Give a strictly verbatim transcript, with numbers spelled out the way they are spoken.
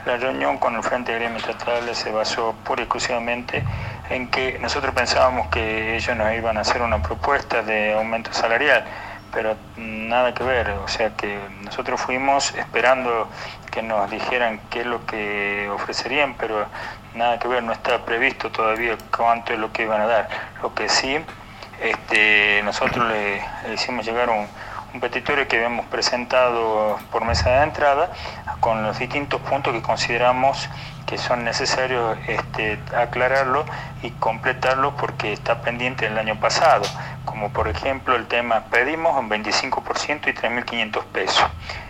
La reunión con el Frente de Gremios Estatales se basó pura y exclusivamente en que nosotros pensábamos que ellos nos iban a hacer una propuesta de aumento salarial, pero nada que ver, o sea que nosotros fuimos esperando que nos dijeran qué es lo que ofrecerían, pero nada que ver, no está previsto todavía cuánto es lo que iban a dar. Lo que sí, este, nosotros le, le hicimos llegar un, un petitorio que habíamos presentado por mesa de entrada con los distintos puntos que consideramos que son necesarios este, aclararlo y completarlo porque está pendiente del año pasado, como por ejemplo el tema, pedimos un veinticinco por ciento y tres mil quinientos pesos.